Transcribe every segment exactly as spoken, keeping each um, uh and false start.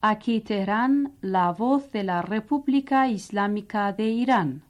Aquí Teherán, la voz de la República Islámica de Irán.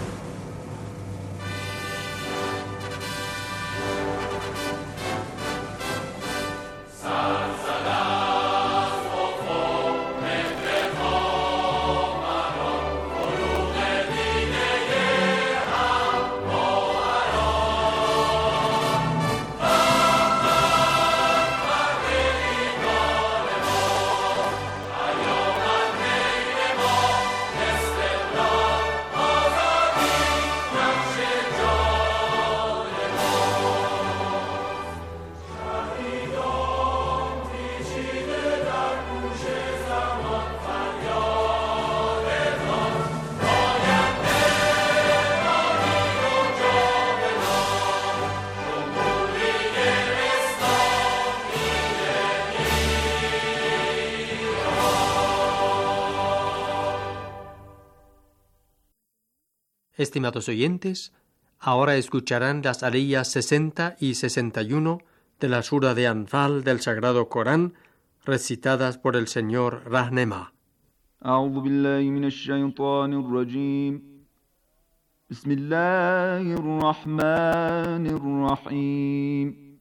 Estimados oyentes, ahora escucharán las aleyas sesenta y sesenta y uno de la sura de Anfal del Sagrado Corán, recitadas por el señor Rahnema. أعوذ بالله من الشيطان الرجيم بسم الله الرحمن الرحيم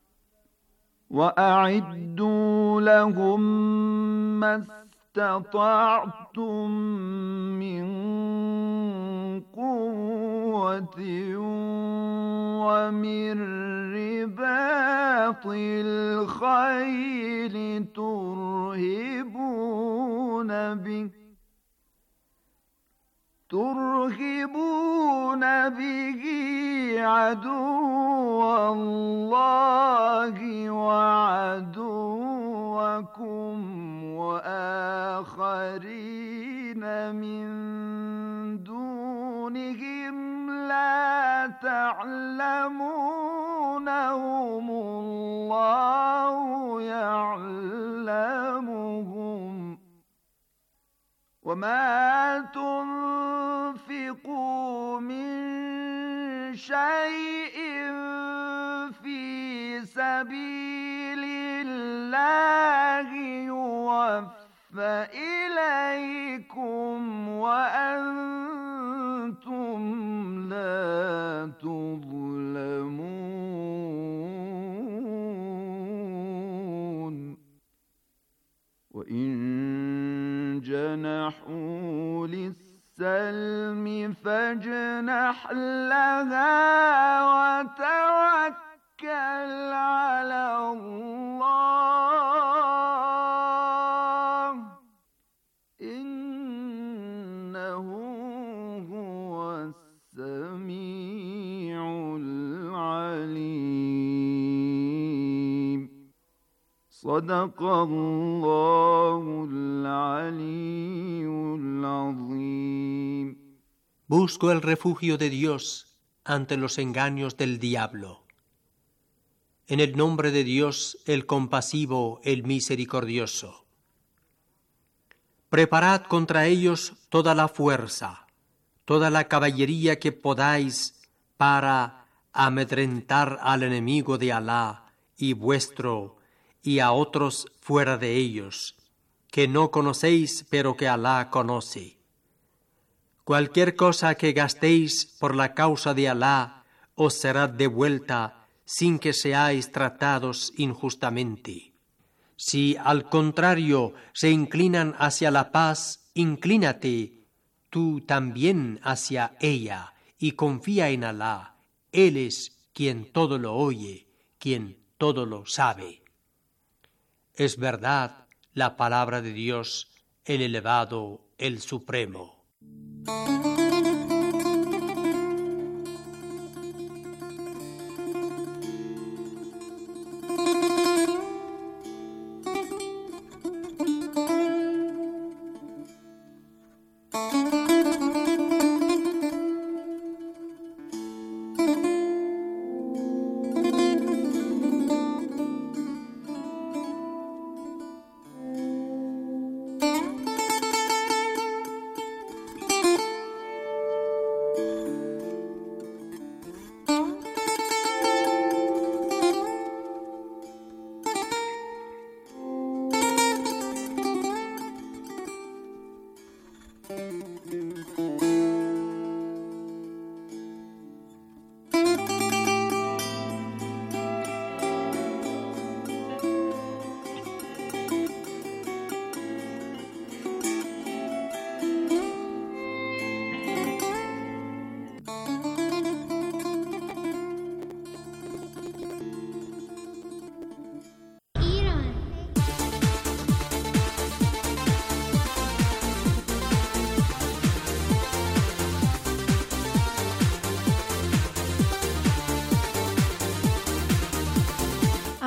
وأعدوا لهم ما استطعتم من قوة ومن رباط الخيل ترهبون به ترهبون به عدو الله وعدوكم وآخرين من دونهم لا تعلمونهم الله يعلمهم وما تنفقوا من شيء في سبيل الله يوفى إليكم وأنتم لا تظلمون وإن جنحوا للسلم فاجنح لها وتوكل على الله إنه هو السميع العليم صدق الله العلي العظيم. Busco el refugio de Dios ante los engaños del diablo. En el nombre de Dios, el compasivo, el misericordioso. Preparad contra ellos toda la fuerza, toda la caballería que podáis para amedrentar al enemigo de Alá y vuestro y a otros fuera de ellos, que no conocéis pero que Alá conoce. Cualquier cosa que gastéis por la causa de Alá os será devuelta sin que seáis tratados injustamente. Si al contrario se inclinan hacia la paz, inclínate tú también hacia ella y confía en Alá. Él es quien todo lo oye, quien todo lo sabe. Es verdad la palabra de Dios, el elevado, el supremo.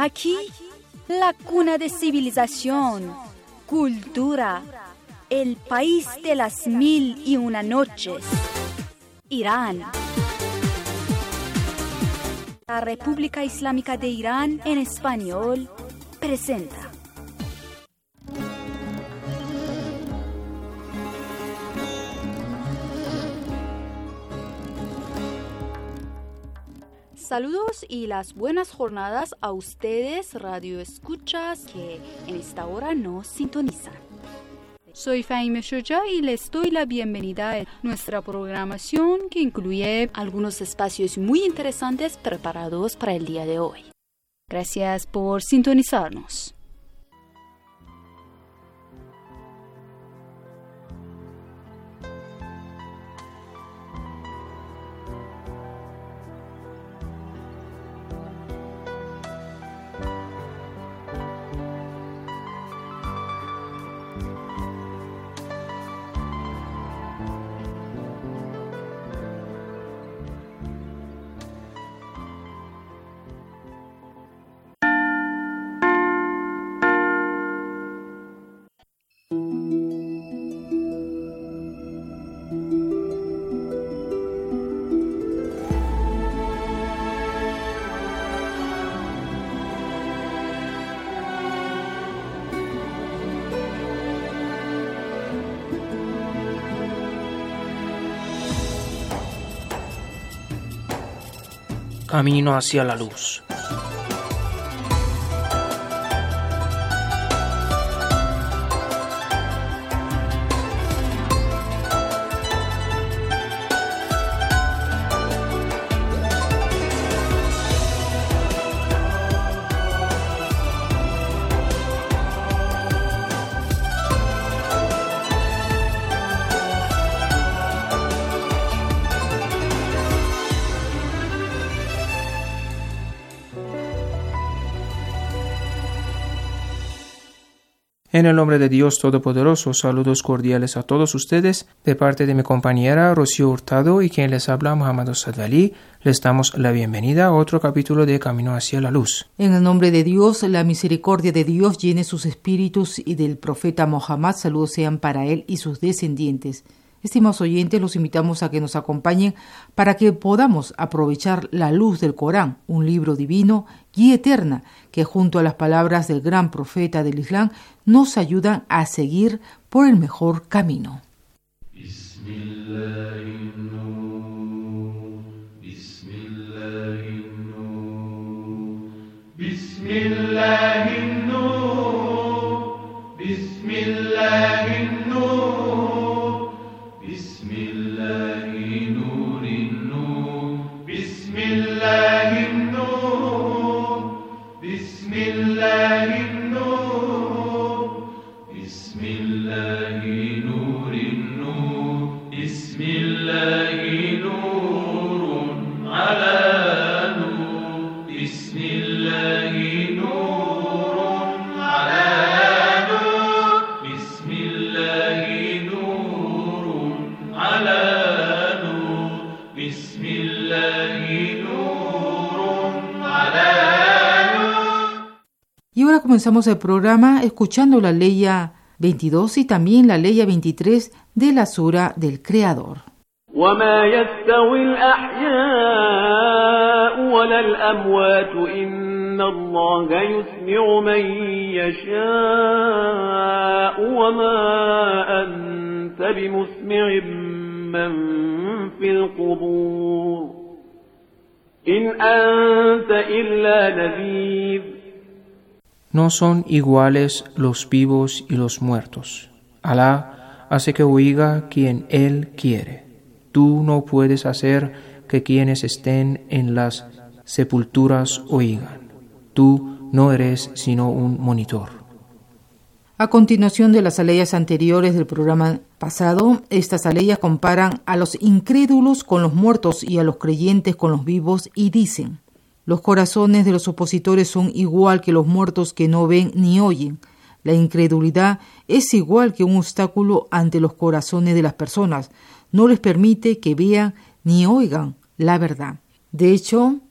Aquí, la cuna de civilización, cultura, el país de las mil y una noches, Irán. La República Islámica de Irán en español presenta. Saludos y las buenas jornadas a ustedes, radio escuchas, que en esta hora nos sintonizan. Soy Fahime Shoja y les doy la bienvenida a nuestra programación que incluye algunos espacios muy interesantes preparados para el día de hoy. Gracias por sintonizarnos. Camino hacia la luz. En el nombre de Dios Todopoderoso, saludos cordiales a todos ustedes, de parte de mi compañera Rocío Hurtado y quien les habla, Muhammad Sadali. Les damos la bienvenida a otro capítulo de Camino hacia la Luz. En el nombre de Dios, la misericordia de Dios llene sus espíritus y del profeta Mohammed, saludos sean para él y sus descendientes. Estimados oyentes, los invitamos a que nos acompañen para que podamos aprovechar la luz del Corán, un libro divino, guía eterna, que junto a las palabras del gran profeta del Islam nos ayudan a seguir por el mejor camino. Y ahora comenzamos el programa escuchando la ley veintidós y también la ley veintitrés de la Sura del Creador. وما يستوي الأحياء ولا الأموات إن الله يسمع من يشاء وما أنت بمسمع من في القبور إن أنت إلا نذير. No son iguales los vivos y los muertos. Alá hace que oiga quien Él quiere. Tú no puedes hacer que quienes estén en las sepulturas oigan. Tú no eres sino un monitor. A continuación de las aleyas anteriores del programa pasado, estas aleyas comparan a los incrédulos con los muertos y a los creyentes con los vivos y dicen: los corazones de los opositores son igual que los muertos que no ven ni oyen. La incredulidad es igual que un obstáculo ante los corazones de las personas. No les permite que vean ni oigan la verdad. De hecho,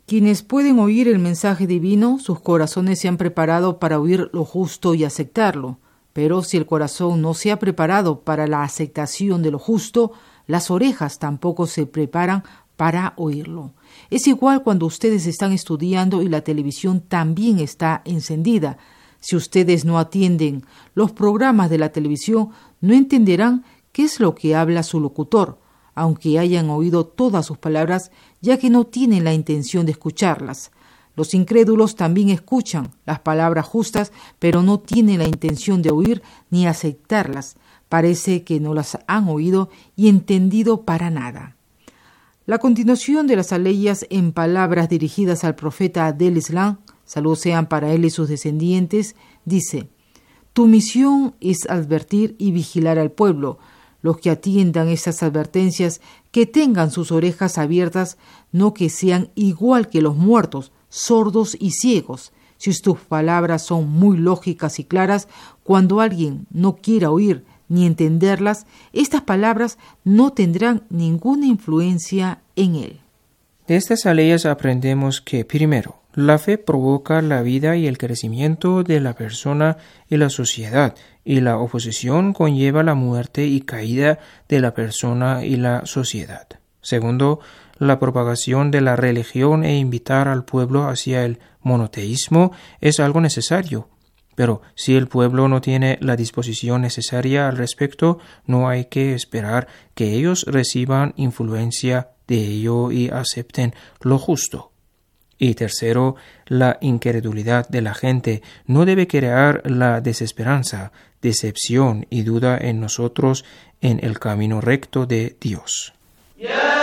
Quienes pueden oír el mensaje divino, sus corazones se han preparado para oír lo justo y aceptarlo. Pero si el corazón no se ha preparado para la aceptación de lo justo, las orejas tampoco se preparan para oírlo. Es igual cuando ustedes están estudiando y la televisión también está encendida. Si ustedes no atienden los programas de la televisión, no entenderán qué es lo que habla su locutor, aunque hayan oído todas sus palabras, ya que no tienen la intención de escucharlas. Los incrédulos también escuchan las palabras justas, pero no tienen la intención de oír ni aceptarlas. Parece que no las han oído y entendido para nada. La continuación de las aleyas en palabras dirigidas al profeta del Islam, saludos sean para él y sus descendientes, dice: tu misión es advertir y vigilar al pueblo. Los que atiendan estas advertencias, que tengan sus orejas abiertas, no que sean igual que los muertos, sordos y ciegos. Si tus palabras son muy lógicas y claras, cuando alguien no quiera oír ni entenderlas, estas palabras no tendrán ninguna influencia en él. De estas aleyas aprendemos que, primero, la fe provoca la vida y el crecimiento de la persona y la sociedad, y la oposición conlleva la muerte y caída de la persona y la sociedad. Segundo, la propagación de la religión e invitar al pueblo hacia el monoteísmo es algo necesario. Pero si el pueblo no tiene la disposición necesaria al respecto, no hay que esperar que ellos reciban influencia de ello y acepten lo justo. Y tercero, la incredulidad de la gente no debe crear la desesperanza, decepción y duda en nosotros en el camino recto de Dios. Yeah.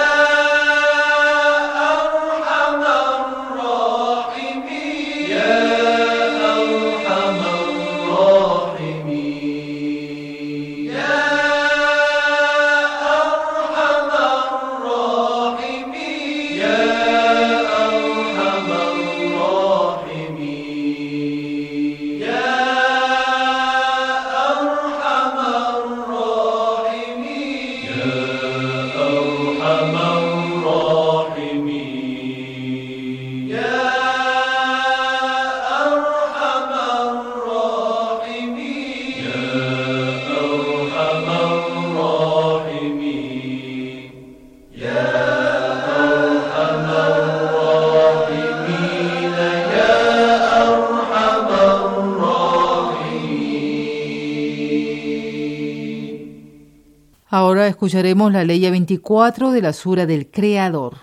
Ahora escucharemos la ley veinticuatro de la Sura del Creador.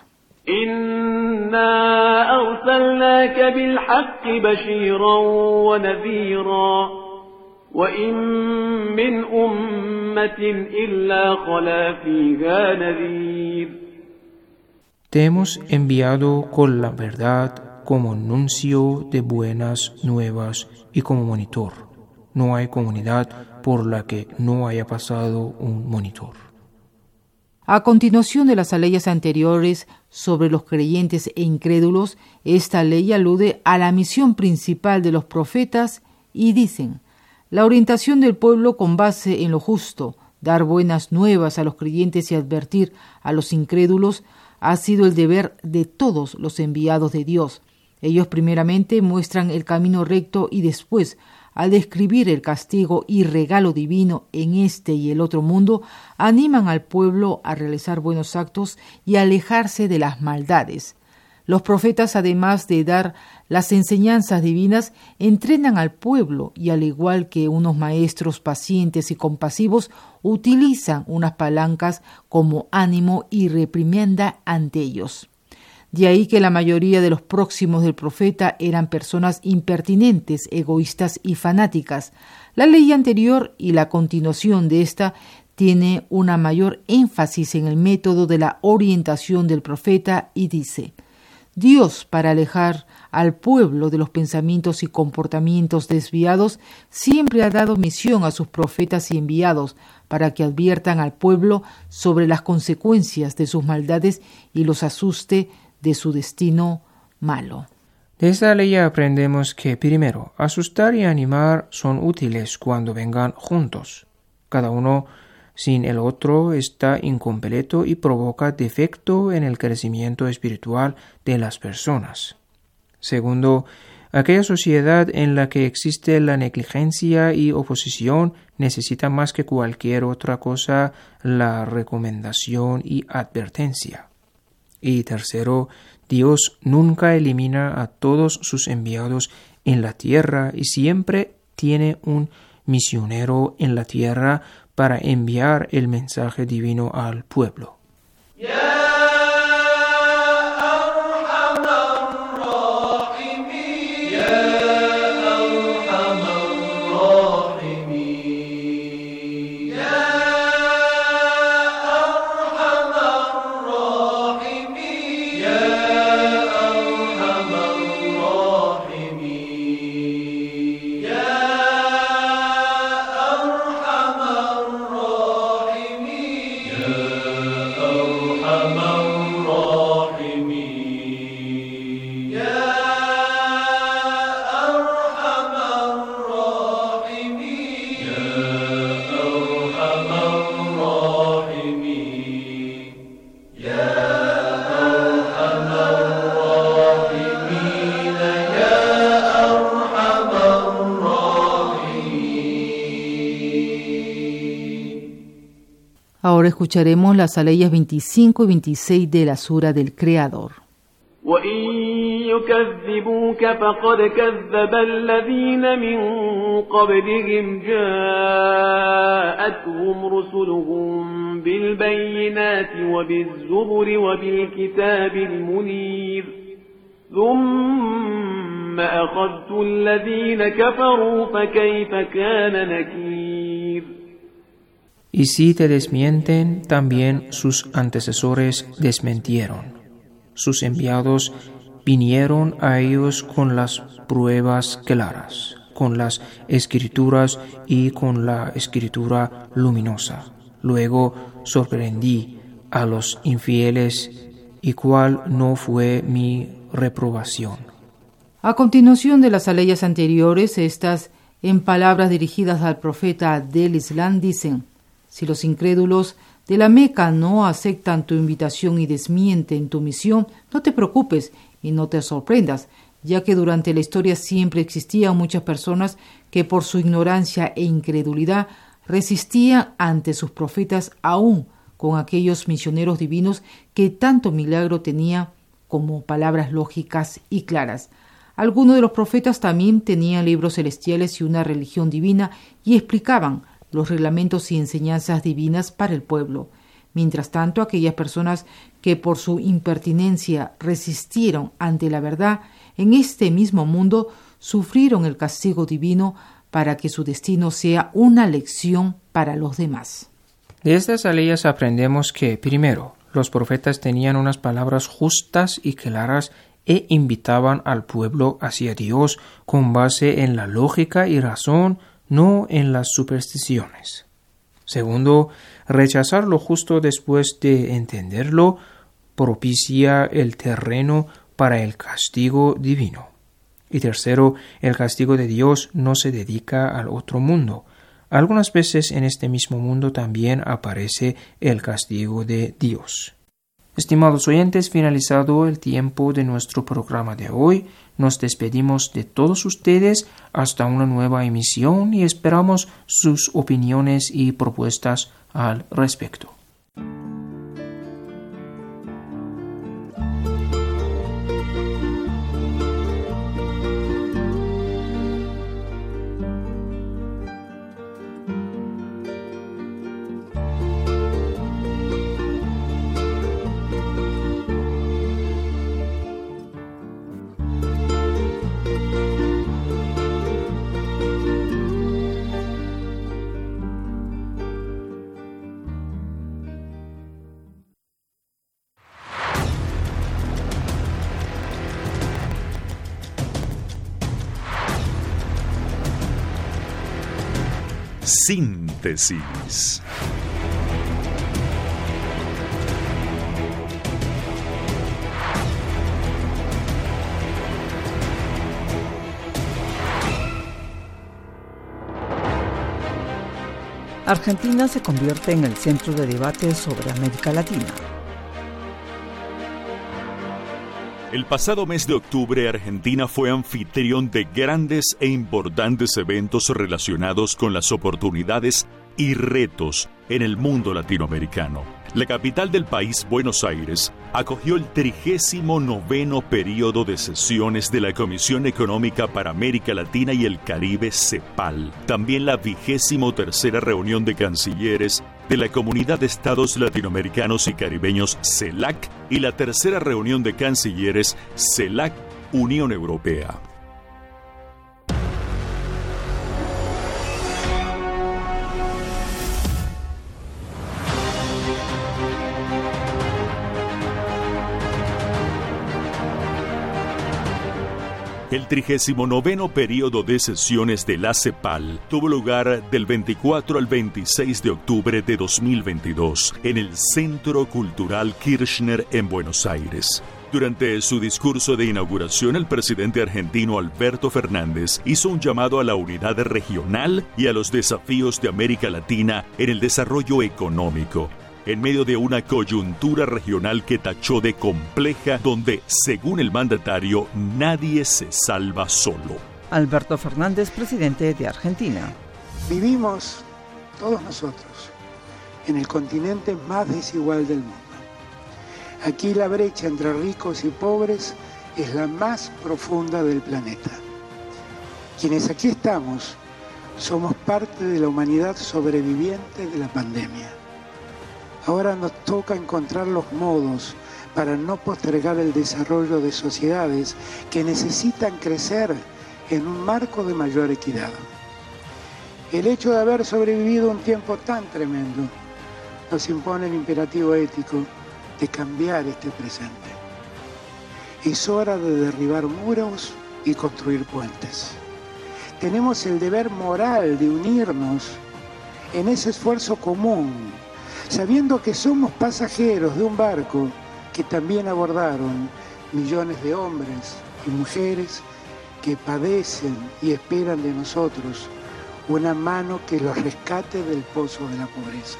Inna arsalnaka bil haqqi bashiran wa nadhira wa in min ummatin illa khala fiha nadhir. Te hemos enviado con la verdad como anuncio de buenas nuevas y como monitor. No hay comunidad por la que no haya pasado un monitor. A continuación de las leyes anteriores sobre los creyentes e incrédulos, esta ley alude a la misión principal de los profetas y dicen: la orientación del pueblo con base en lo justo, dar buenas nuevas a los creyentes y advertir a los incrédulos ha sido el deber de todos los enviados de Dios. Ellos primeramente muestran el camino recto y después, al describir el castigo y regalo divino en este y el otro mundo, animan al pueblo a realizar buenos actos y a alejarse de las maldades. Los profetas, además de dar las enseñanzas divinas, entrenan al pueblo y, al igual que unos maestros pacientes y compasivos, utilizan unas palancas como ánimo y reprimenda ante ellos. De ahí que la mayoría de los próximos del profeta eran personas impertinentes, egoístas y fanáticas. La ley anterior y la continuación de esta tiene una mayor énfasis en el método de la orientación del profeta y dice: Dios, para alejar al pueblo de los pensamientos y comportamientos desviados, siempre ha dado misión a sus profetas y enviados para que adviertan al pueblo sobre las consecuencias de sus maldades y los asuste de su destino malo. De esta ley aprendemos que, primero, asustar y animar son útiles cuando vengan juntos. Cada uno Sin el otro está incompleto y provoca defecto en el crecimiento espiritual de las personas. Segundo, aquella sociedad en la que existe la negligencia y oposición necesita más que cualquier otra cosa la recomendación y advertencia. Y tercero, Dios nunca elimina a todos sus enviados en la tierra y siempre tiene un misionero en la tierra para enviar el mensaje divino al pueblo. Ahora escucharemos las aleyas veinticinco y veintiséis de la Sura del Creador. وَإِن يُكَذِّبُوكَ فَقَدْ كَذَّبَ الَّذِينَ مِن قَبْلِهِمْ جَاءَتْهُمْ رُسُلُهُم بِالْبَيِّنَاتِ وَبِالزُّبُرِ وَبِالْكِتَابِ الْمُنِيرِ ثُمَّ أَخَذْتُ الَّذِينَ كَفَرُوا فَكَيْفَ كَانَ نَكِيرِ. Y si te desmienten, también sus antecesores desmentieron. Sus enviados vinieron a ellos con las pruebas claras, con las escrituras y con la escritura luminosa. Luego sorprendí a los infieles, y cuál no fue mi reprobación. A continuación de las aleyas anteriores, estas, en palabras dirigidas al profeta del Islam, dicen: si los incrédulos de la Meca no aceptan tu invitación y desmienten tu misión, no te preocupes y no te sorprendas, ya que durante la historia siempre existían muchas personas que por su ignorancia e incredulidad resistían ante sus profetas, aún con aquellos misioneros divinos que tanto milagro tenían como palabras lógicas y claras. Algunos de los profetas también tenían libros celestiales y una religión divina y explicaban los reglamentos y enseñanzas divinas para el pueblo. Mientras tanto, aquellas personas que por su impertinencia resistieron ante la verdad, en este mismo mundo sufrieron el castigo divino para que su destino sea una lección para los demás. De estas aleyas aprendemos que, primero, los profetas tenían unas palabras justas y claras e invitaban al pueblo hacia Dios con base en la lógica y razón, no en las supersticiones. Segundo, rechazar lo justo después de entenderlo propicia el terreno para el castigo divino. Y tercero, el castigo de Dios no se dedica al otro mundo. Algunas veces en este mismo mundo también aparece el castigo de Dios. Estimados oyentes, finalizado el tiempo de nuestro programa de hoy, nos despedimos de todos ustedes hasta una nueva emisión y esperamos sus opiniones y propuestas al respecto. Síntesis. Argentina se convierte en el centro de debate sobre América Latina. El pasado mes de octubre, Argentina fue anfitrión de grandes e importantes eventos relacionados con las oportunidades y retos en el mundo latinoamericano. La capital del país, Buenos Aires, acogió el trigésimo noveno periodo de sesiones de la Comisión Económica para América Latina y el Caribe, CEPAL. También la vigésimo tercera reunión de cancilleres de la Comunidad de Estados Latinoamericanos y Caribeños, CELAC, y la tercera reunión de cancilleres, CELAC, Unión Europea. El trigésimo noveno periodo de sesiones de la CEPAL tuvo lugar del veinticuatro al veintiséis de octubre de dos mil veintidós en el Centro Cultural Kirchner en Buenos Aires. Durante su discurso de inauguración, el presidente argentino Alberto Fernández hizo un llamado a la unidad regional y a los desafíos de América Latina en el desarrollo económico, en medio de una coyuntura regional que tachó de compleja, donde, según el mandatario, nadie se salva solo. Alberto Fernández, presidente de Argentina. Vivimos, todos nosotros, en el continente más desigual del mundo. Aquí la brecha entre ricos y pobres es la más profunda del planeta. Quienes aquí estamos, somos parte de la humanidad sobreviviente de la pandemia. Ahora nos toca encontrar los modos para no postergar el desarrollo de sociedades que necesitan crecer en un marco de mayor equidad. El hecho de haber sobrevivido un tiempo tan tremendo nos impone el imperativo ético de cambiar este presente. Es hora de derribar muros y construir puentes. Tenemos el deber moral de unirnos en ese esfuerzo común, sabiendo que somos pasajeros de un barco que también abordaron millones de hombres y mujeres que padecen y esperan de nosotros una mano que los rescate del pozo de la pobreza.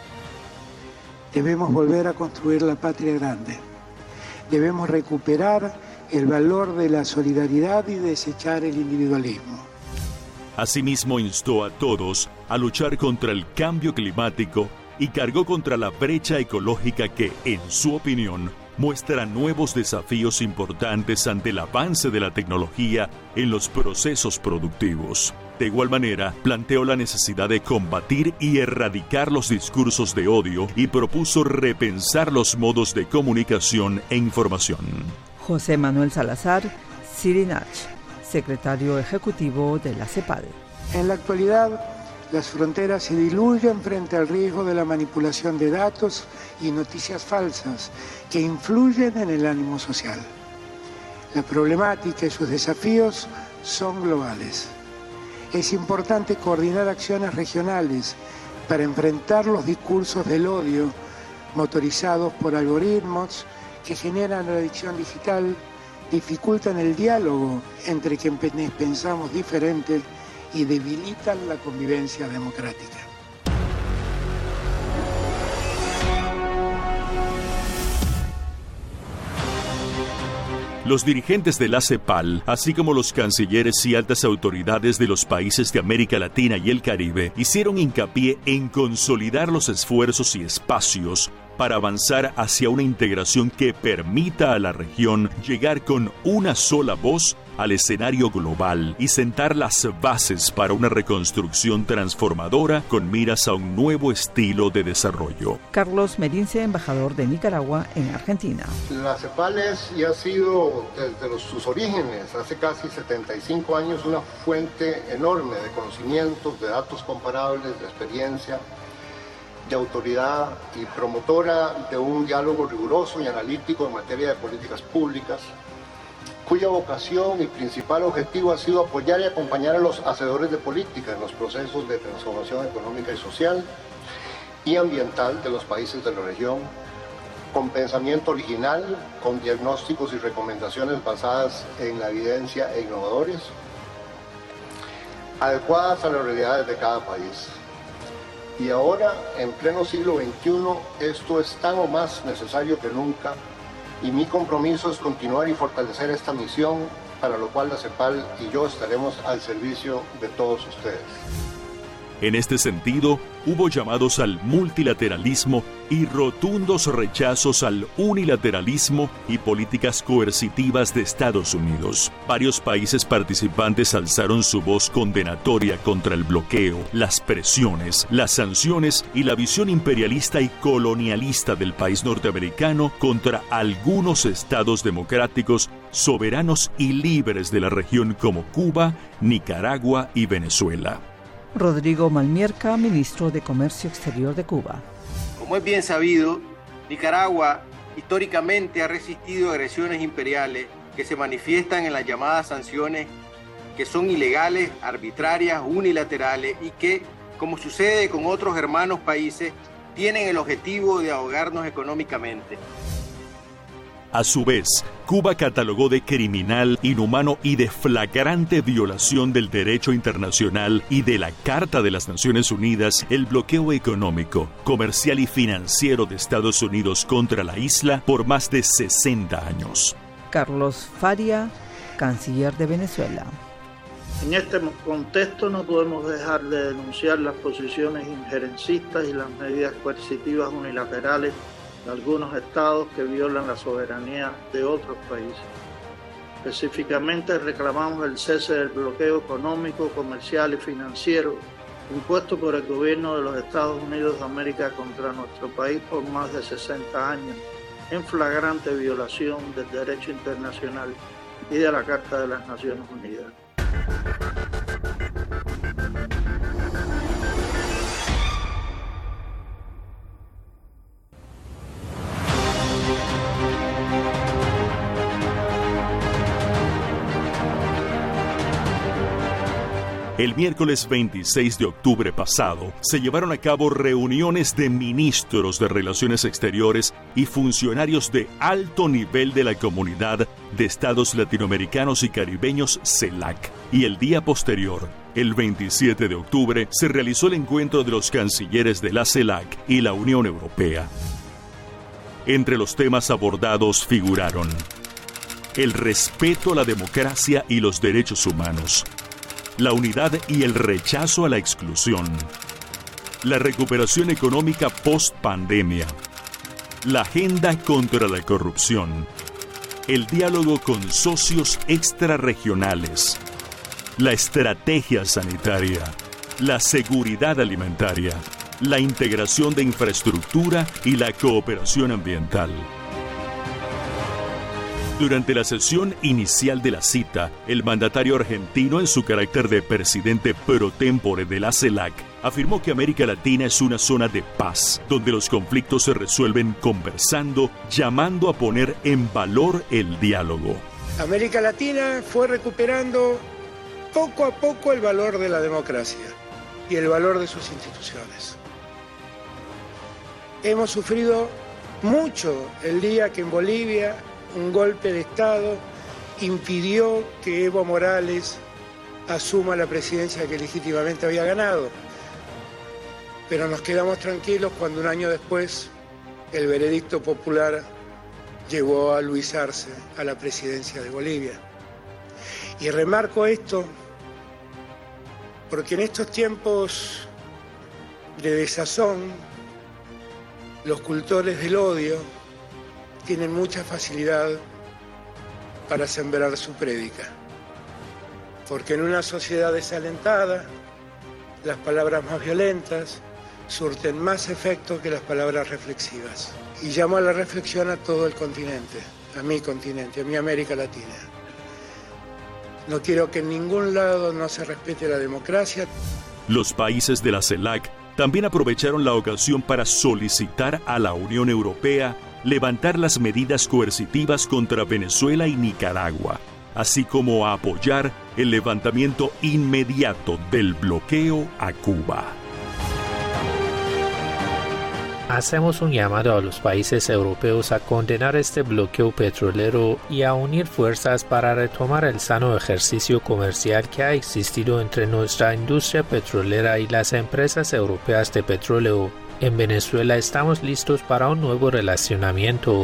Debemos volver a construir la patria grande. Debemos recuperar el valor de la solidaridad y desechar el individualismo. Asimismo, instó a todos a luchar contra el cambio climático y cargó contra la brecha ecológica que, en su opinión, muestra nuevos desafíos importantes ante el avance de la tecnología en los procesos productivos. De igual manera, planteó la necesidad de combatir y erradicar los discursos de odio y propuso repensar los modos de comunicación e información. José Manuel Salazar Cirinach, secretario ejecutivo de la CEPAL. En la actualidad, las fronteras se diluyen frente al riesgo de la manipulación de datos y noticias falsas que influyen en el ánimo social. La problemática y sus desafíos son globales. Es importante coordinar acciones regionales para enfrentar los discursos del odio motorizados por algoritmos que generan la adicción digital, dificultan el diálogo entre quienes pensamos diferente y debilitan la convivencia democrática. Los dirigentes de la CEPAL, así como los cancilleres y altas autoridades de los países de América Latina y el Caribe, hicieron hincapié en consolidar los esfuerzos y espacios para avanzar hacia una integración que permita a la región llegar con una sola voz al escenario global y sentar las bases para una reconstrucción transformadora con miras a un nuevo estilo de desarrollo. Carlos Merince, embajador de Nicaragua en Argentina. La CEPAL es y ha sido desde los, sus orígenes, hace casi setenta y cinco años, una fuente enorme de conocimientos, de datos comparables, de experiencia, de autoridad y promotora de un diálogo riguroso y analítico en materia de políticas públicas, cuya vocación y principal objetivo ha sido apoyar y acompañar a los hacedores de política en los procesos de transformación económica y social y ambiental de los países de la región, con pensamiento original, con diagnósticos y recomendaciones basadas en la evidencia e innovadores, adecuadas a las realidades de cada país. Y ahora, en pleno siglo veintiuno, esto es tan o más necesario que nunca, y mi compromiso es continuar y fortalecer esta misión, para lo cual la CEPAL y yo estaremos al servicio de todos ustedes. En este sentido, hubo llamados al multilateralismo y rotundos rechazos al unilateralismo y políticas coercitivas de Estados Unidos. Varios países participantes alzaron su voz condenatoria contra el bloqueo, las presiones, las sanciones y la visión imperialista y colonialista del país norteamericano contra algunos estados democráticos, soberanos y libres de la región como Cuba, Nicaragua y Venezuela. Rodrigo Malmierca, ministro de Comercio Exterior de Cuba. Como es bien sabido, Nicaragua históricamente ha resistido agresiones imperiales que se manifiestan en las llamadas sanciones, que son ilegales, arbitrarias, unilaterales y que, como sucede con otros hermanos países, tienen el objetivo de ahogarnos económicamente. A su vez, Cuba catalogó de criminal, inhumano y de flagrante violación del derecho internacional y de la Carta de las Naciones Unidas el bloqueo económico, comercial y financiero de Estados Unidos contra la isla por más de sesenta años. Carlos Faria, canciller de Venezuela. En este contexto no podemos dejar de denunciar las posiciones injerencistas y las medidas coercitivas unilaterales de algunos estados que violan la soberanía de otros países. Específicamente reclamamos el cese del bloqueo económico, comercial y financiero impuesto por el gobierno de los Estados Unidos de América contra nuestro país por más de sesenta años, en flagrante violación del derecho internacional y de la Carta de las Naciones Unidas. El miércoles veintiséis de octubre pasado se llevaron a cabo reuniones de ministros de Relaciones Exteriores y funcionarios de alto nivel de la Comunidad de Estados Latinoamericanos y Caribeños CELAC. Y el día posterior, el veintisiete de octubre, se realizó el encuentro de los cancilleres de la CELAC y la Unión Europea. Entre los temas abordados figuraron el respeto a la democracia y los derechos humanos, la unidad y el rechazo a la exclusión, la recuperación económica post-pandemia, la agenda contra la corrupción, el diálogo con socios extrarregionales, la estrategia sanitaria, la seguridad alimentaria, la integración de infraestructura y la cooperación ambiental. Durante la sesión inicial de la cita, el mandatario argentino, en su carácter de presidente pro tempore de la CELAC, afirmó que América Latina es una zona de paz, donde los conflictos se resuelven conversando, llamando a poner en valor el diálogo. América Latina fue recuperando poco a poco el valor de la democracia y el valor de sus instituciones. Hemos sufrido mucho el día que en Bolivia un golpe de Estado impidió que Evo Morales asuma la presidencia que legítimamente había ganado. Pero nos quedamos tranquilos cuando un año después el veredicto popular llevó a Luis Arce a la presidencia de Bolivia. Y remarco esto porque en estos tiempos de desazón, los cultores del odio tienen mucha facilidad para sembrar su prédica, porque en una sociedad desalentada, las palabras más violentas surten más efecto que las palabras reflexivas. Y llamo a la reflexión a todo el continente, a mi continente, a mi América Latina. No quiero que en ningún lado no se respete la democracia. Los países de la CELAC también aprovecharon la ocasión para solicitar a la Unión Europea levantar las medidas coercitivas contra Venezuela y Nicaragua, así como a apoyar el levantamiento inmediato del bloqueo a Cuba. Hacemos un llamado a los países europeos a condenar este bloqueo petrolero y a unir fuerzas para retomar el sano ejercicio comercial que ha existido entre nuestra industria petrolera y las empresas europeas de petróleo. En Venezuela estamos listos para un nuevo relacionamiento.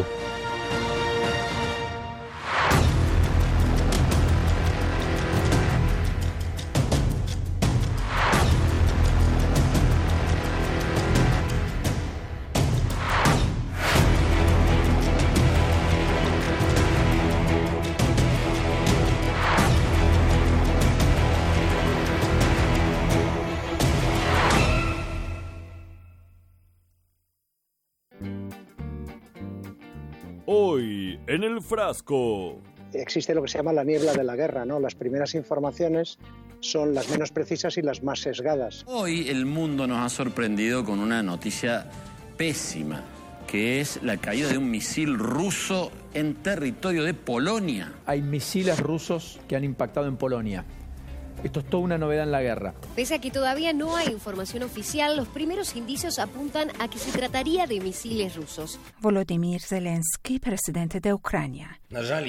Hoy, en el frasco. Existe lo que se llama la niebla de la guerra, ¿no? Las primeras informaciones son las menos precisas y las más sesgadas. Hoy el mundo nos ha sorprendido con una noticia pésima, que es la caída de un misil ruso en territorio de Polonia. Hay misiles rusos que han impactado en Polonia. Esto es toda una novedad en la guerra. Pese a que todavía no hay información oficial, los primeros indicios apuntan a que se trataría de misiles rusos. Volodymyr Zelensky, presidente de Ucrania.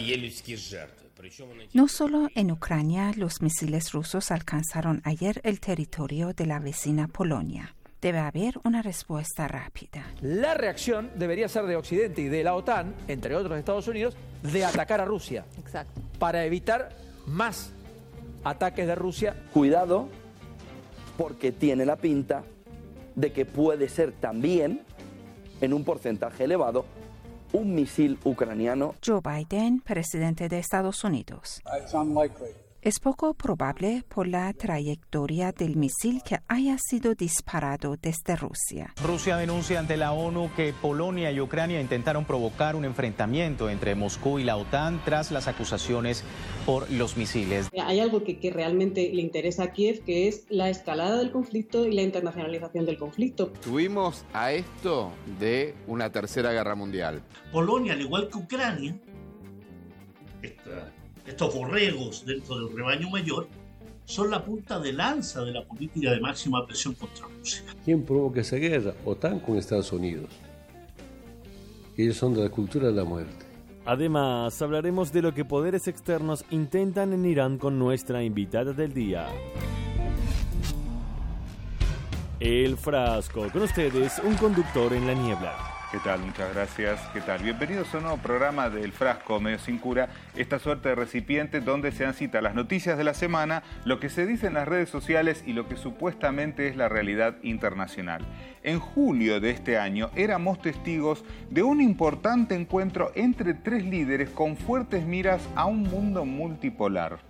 No solo en Ucrania, los misiles rusos alcanzaron ayer el territorio de la vecina Polonia. Debe haber una respuesta rápida. La reacción debería ser de Occidente y de la OTAN, entre otros Estados Unidos, de atacar a Rusia. Exacto. Para evitar más ataques de Rusia. Cuidado, porque tiene la pinta de que puede ser también, en un porcentaje elevado, un misil ucraniano. Joe Biden, presidente de Estados Unidos. It's unlikely. Es poco probable por la trayectoria del misil que haya sido disparado desde Rusia. Rusia denuncia ante la ONU que Polonia y Ucrania intentaron provocar un enfrentamiento entre Moscú y la OTAN tras las acusaciones por los misiles. Hay algo que, que realmente le interesa a Kiev, que es la escalada del conflicto y la internacionalización del conflicto. Tuvimos a esto de una tercera guerra mundial. Polonia, al igual que Ucrania, esta... estos borregos dentro del rebaño mayor, son la punta de lanza de la política de máxima presión contra Rusia. ¿Quién provoca esa guerra? OTAN con Estados Unidos. Ellos son de la cultura de la muerte. Además, hablaremos de lo que poderes externos intentan en Irán con nuestra invitada del día. El frasco, con ustedes, un conductor en la niebla. ¿Qué tal? Muchas gracias. ¿Qué tal? Bienvenidos a un nuevo programa del Frasco Medio Sin Cura, esta suerte de recipiente donde se dan cita las noticias de la semana, lo que se dice en las redes sociales y lo que supuestamente es la realidad internacional. En julio de este año éramos testigos de un importante encuentro entre tres líderes con fuertes miras a un mundo multipolar.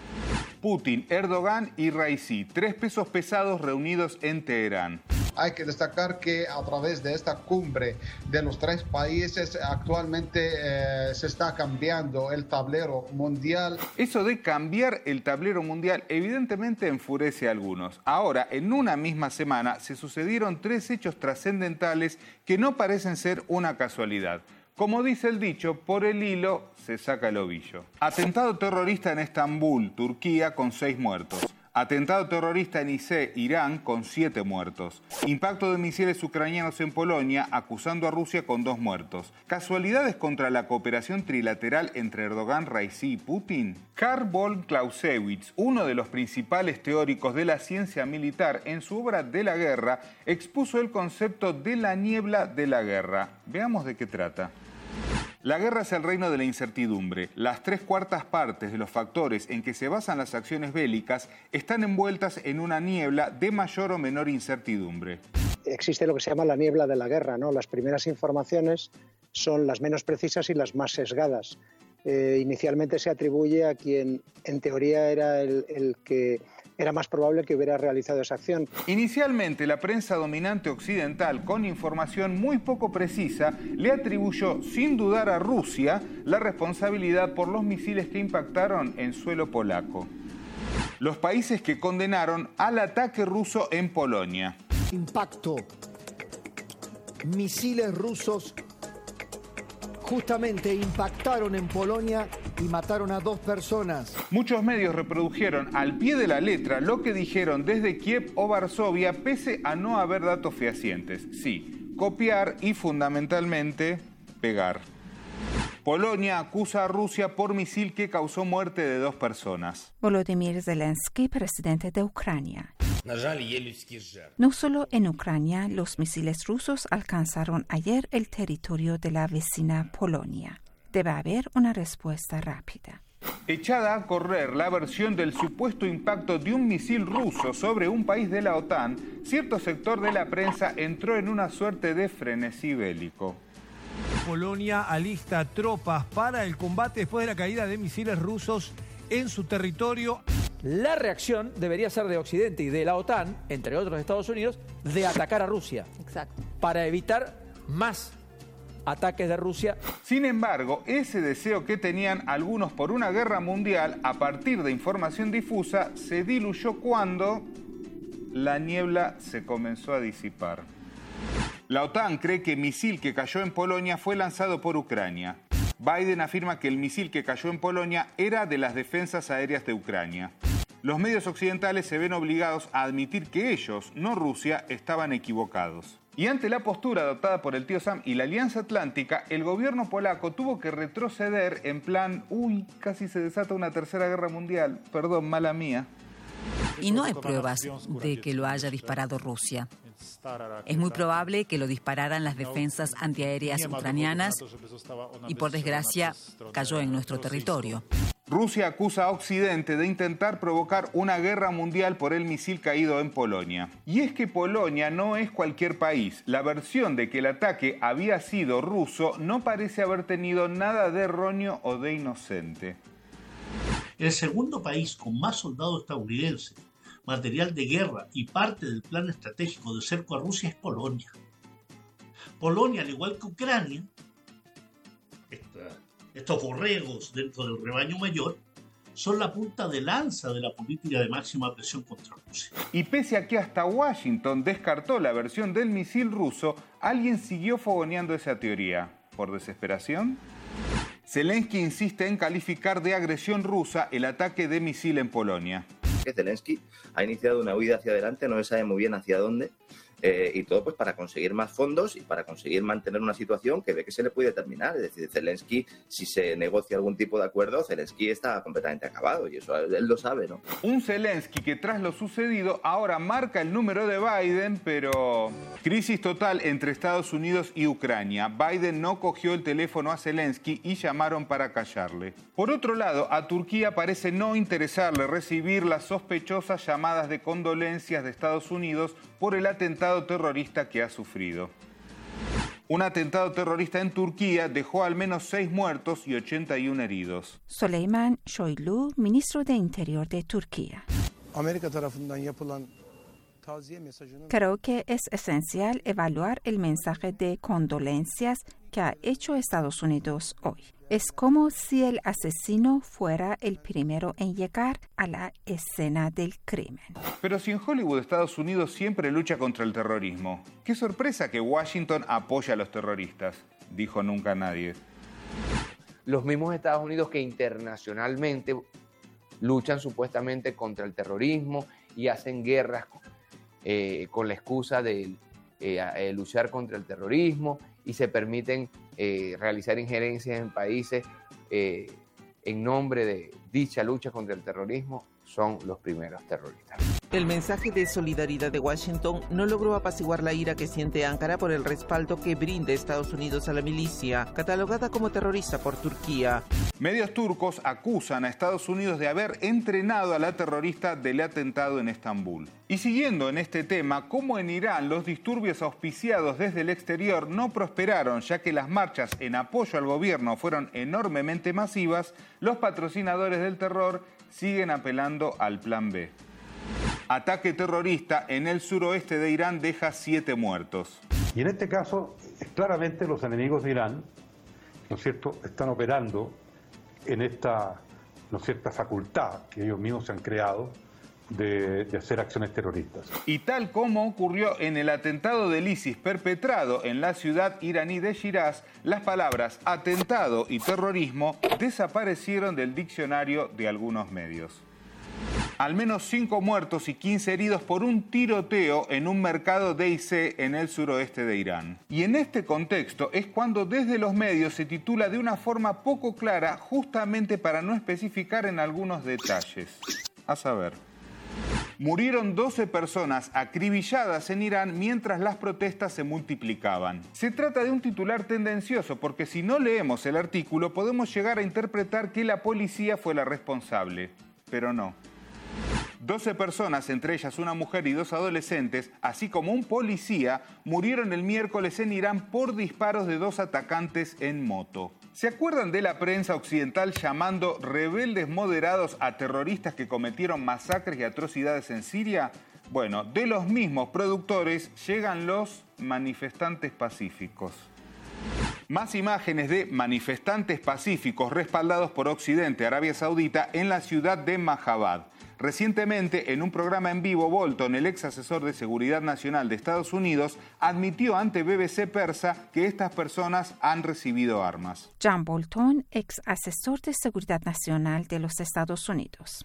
Putin, Erdogan y Raisi, tres pesos pesados reunidos en Teherán. Hay que destacar que a través de esta cumbre de los tres países actualmente eh, se está cambiando el tablero mundial. Eso de cambiar el tablero mundial evidentemente enfurece a algunos. Ahora, en una misma semana, se sucedieron tres hechos trascendentales que no parecen ser una casualidad. Como dice el dicho, por el hilo se saca el ovillo. Atentado terrorista en Estambul, Turquía, con seis muertos. Atentado terrorista en Izé, Irán, con siete muertos. Impacto de misiles ucranianos en Polonia, acusando a Rusia con dos muertos. ¿Casualidades contra la cooperación trilateral entre Erdogan, Raisi y Putin? Karl von Clausewitz, uno de los principales teóricos de la ciencia militar, en su obra De la guerra, expuso el concepto de la niebla de la guerra. Veamos de qué trata. La guerra es el reino de la incertidumbre. Las tres cuartas partes de los factores en que se basan las acciones bélicas están envueltas en una niebla de mayor o menor incertidumbre. Existe lo que se llama la niebla de la guerra, ¿no? Las primeras informaciones son las menos precisas y las más sesgadas. Eh, inicialmente se atribuye a quien en teoría era el, el que era más probable que hubiera realizado esa acción. Inicialmente, la prensa dominante occidental, con información muy poco precisa, le atribuyó, sin dudar a Rusia, la responsabilidad por los misiles que impactaron en suelo polaco. Los países que condenaron al ataque ruso en Polonia. Impacto. Misiles rusos justamente impactaron en Polonia y mataron a dos personas. Muchos medios reprodujeron al pie de la letra lo que dijeron desde Kiev o Varsovia, pese a no haber datos fehacientes. Sí, copiar y fundamentalmente pegar. Polonia acusa a Rusia por misil que causó muerte de dos personas. Volodymyr Zelensky, presidente de Ucrania. No solo en Ucrania, los misiles rusos alcanzaron ayer el territorio de la vecina Polonia. Debe haber una respuesta rápida. Echada a correr la versión del supuesto impacto de un misil ruso sobre un país de la OTAN, cierto sector de la prensa entró en una suerte de frenesí bélico. Polonia alista tropas para el combate después de la caída de misiles rusos en su territorio. La reacción debería ser de Occidente y de la OTAN, entre otros Estados Unidos, de atacar a Rusia. Exacto. Para evitar más ataques de Rusia. Sin embargo, ese deseo que tenían algunos por una guerra mundial, a partir de información difusa, se diluyó cuando la niebla se comenzó a disipar. La OTAN cree que el misil que cayó en Polonia fue lanzado por Ucrania. Biden afirma que el misil que cayó en Polonia era de las defensas aéreas de Ucrania. Los medios occidentales se ven obligados a admitir que ellos, no Rusia, estaban equivocados. Y ante la postura adoptada por el tío Sam y la Alianza Atlántica, el gobierno polaco tuvo que retroceder en plan, uy, casi se desata una tercera guerra mundial, perdón, mala mía. Y no hay pruebas de que lo haya disparado Rusia. Es muy probable que lo dispararan las defensas antiaéreas ucranianas y, por desgracia, cayó en nuestro territorio. Rusia acusa a Occidente de intentar provocar una guerra mundial por el misil caído en Polonia. Y es que Polonia no es cualquier país. La versión de que el ataque había sido ruso no parece haber tenido nada de erróneo o de inocente. El segundo país con más soldados estadounidenses, material de guerra y parte del plan estratégico de cerco a Rusia es Polonia. Polonia, al igual que Ucrania, esta, estos borregos dentro del rebaño mayor, son la punta de lanza de la política de máxima presión contra Rusia. Y pese a que hasta Washington descartó la versión del misil ruso, alguien siguió fogoneando esa teoría. ¿Por desesperación? Zelensky insiste en calificar de agresión rusa el ataque de misil en Polonia. Zelensky ha iniciado una huida hacia adelante, no se sabe muy bien hacia dónde, eh, y todo pues para conseguir más fondos y para conseguir mantener una situación que ve que se le puede terminar. Es decir, Zelensky, si se negocia algún tipo de acuerdo, Zelensky está completamente acabado y eso él lo sabe, ¿no? Un Zelensky que tras lo sucedido ahora marca el número de Biden, pero crisis total entre Estados Unidos y Ucrania. Biden no cogió el teléfono a Zelensky y llamaron para callarle. Por otro lado, a Turquía parece no interesarle recibir las sospechosas llamadas de condolencias de Estados Unidos por el atentado terrorista que ha sufrido. Un atentado terrorista en Turquía dejó al menos seis muertos y ochenta y uno heridos. Süleyman Soylu, ministro de Interior de Turquía. Creo que es esencial evaluar el mensaje de condolencias que ha hecho Estados Unidos hoy. Es como si el asesino fuera el primero en llegar a la escena del crimen. Pero si en Hollywood Estados Unidos siempre lucha contra el terrorismo, qué sorpresa que Washington apoya a los terroristas, dijo nunca nadie. Los mismos Estados Unidos que internacionalmente luchan supuestamente contra el terrorismo y hacen guerras eh, con la excusa de eh, eh, luchar contra el terrorismo y se permiten eh, realizar injerencias en países eh, en nombre de dicha lucha contra el terrorismo, son los primeros terroristas. El mensaje de solidaridad de Washington no logró apaciguar la ira que siente Ankara por el respaldo que brinda Estados Unidos a la milicia, catalogada como terrorista por Turquía. Medios turcos acusan a Estados Unidos de haber entrenado a la terrorista del atentado en Estambul. Y siguiendo en este tema, como en Irán los disturbios auspiciados desde el exterior no prosperaron, ya que las marchas en apoyo al gobierno fueron enormemente masivas, los patrocinadores del terror siguen apelando al plan B. Ataque terrorista en el suroeste de Irán deja siete muertos. Y en este caso, claramente los enemigos de Irán, ¿no es cierto?, están operando en esta, ¿no es cierto?, facultad que ellos mismos se han creado de, de hacer acciones terroristas. Y tal como ocurrió en el atentado del ISIS perpetrado en la ciudad iraní de Shiraz, las palabras atentado y terrorismo desaparecieron del diccionario de algunos medios. Al menos cinco muertos y quince heridos por un tiroteo en un mercado D I C en el suroeste de Irán. Y en este contexto es cuando desde los medios se titula de una forma poco clara, justamente para no especificar en algunos detalles. A saber, murieron doce personas acribilladas en Irán mientras las protestas se multiplicaban. Se trata de un titular tendencioso porque si no leemos el artículo podemos llegar a interpretar que la policía fue la responsable, pero no. doce personas, entre ellas una mujer y dos adolescentes, así como un policía, murieron el miércoles en Irán por disparos de dos atacantes en moto. ¿Se acuerdan de la prensa occidental llamando rebeldes moderados a terroristas que cometieron masacres y atrocidades en Siria? Bueno, de los mismos productores llegan los manifestantes pacíficos. Más imágenes de manifestantes pacíficos respaldados por Occidente, Arabia Saudita, en la ciudad de Mahabad. Recientemente, en un programa en vivo, Bolton, el ex asesor de Seguridad Nacional de Estados Unidos, admitió ante B B C Persa que estas personas han recibido armas. John Bolton, ex asesor de Seguridad Nacional de los Estados Unidos.